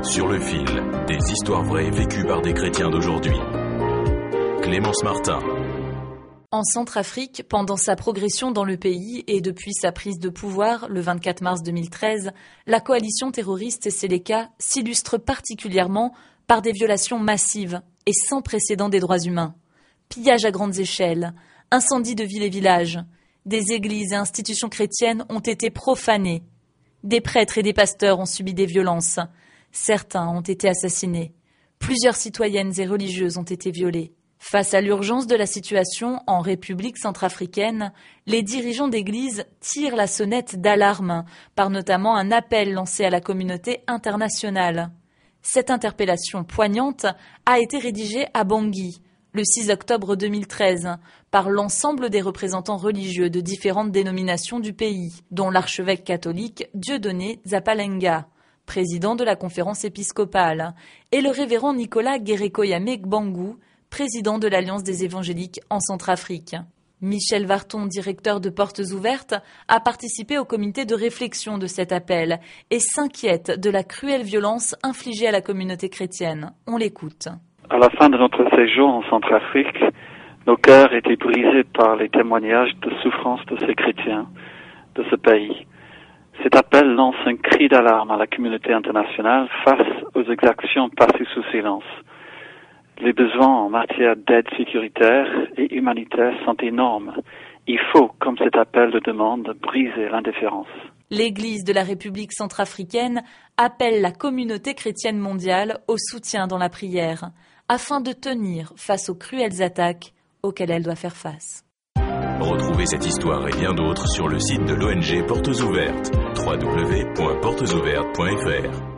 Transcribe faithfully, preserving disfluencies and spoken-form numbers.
Sur le fil, des histoires vraies vécues par des chrétiens d'aujourd'hui. Clémence Martin. En Centrafrique, pendant sa progression dans le pays et depuis sa prise de pouvoir le vingt-quatre mars deux mille treize, la coalition terroriste Seleka s'illustre particulièrement par des violations massives et sans précédent des droits humains. Pillages à grandes échelles, incendies de villes et villages, des églises et institutions chrétiennes ont été profanées. Des prêtres et des pasteurs ont subi des violences. Certains ont été assassinés. Plusieurs citoyennes et religieuses ont été violées. Face à l'urgence de la situation en République centrafricaine, les dirigeants d'église tirent la sonnette d'alarme par notamment un appel lancé à la communauté internationale. Cette interpellation poignante a été rédigée à Bangui, le six octobre deux mille treize, par l'ensemble des représentants religieux de différentes dénominations du pays, dont l'archevêque catholique Dieudonné Zapalenga, président de la conférence épiscopale, et le révérend Nicolas Guérékoyame Gbangou, président de l'Alliance des évangéliques en Centrafrique. Michel Varton, directeur de Portes Ouvertes, a participé au comité de réflexion de cet appel et s'inquiète de la cruelle violence infligée à la communauté chrétienne. On l'écoute. À la fin de notre séjour en Centrafrique, nos cœurs étaient brisés par les témoignages de souffrance de ces chrétiens de ce pays. Cet appel lance un cri d'alarme à la communauté internationale face aux exactions passées sous silence. Les besoins en matière d'aide sécuritaire et humanitaire sont énormes. Il faut, comme cet appel le demande, briser l'indifférence. L'Église de la République centrafricaine appelle la communauté chrétienne mondiale au soutien dans la prière, afin de tenir face aux cruelles attaques auxquelles elle doit faire face. Retrouvez cette histoire et bien d'autres sur le site de l'O N G Portes Ouvertes, w w w point portes ouvertes point f r.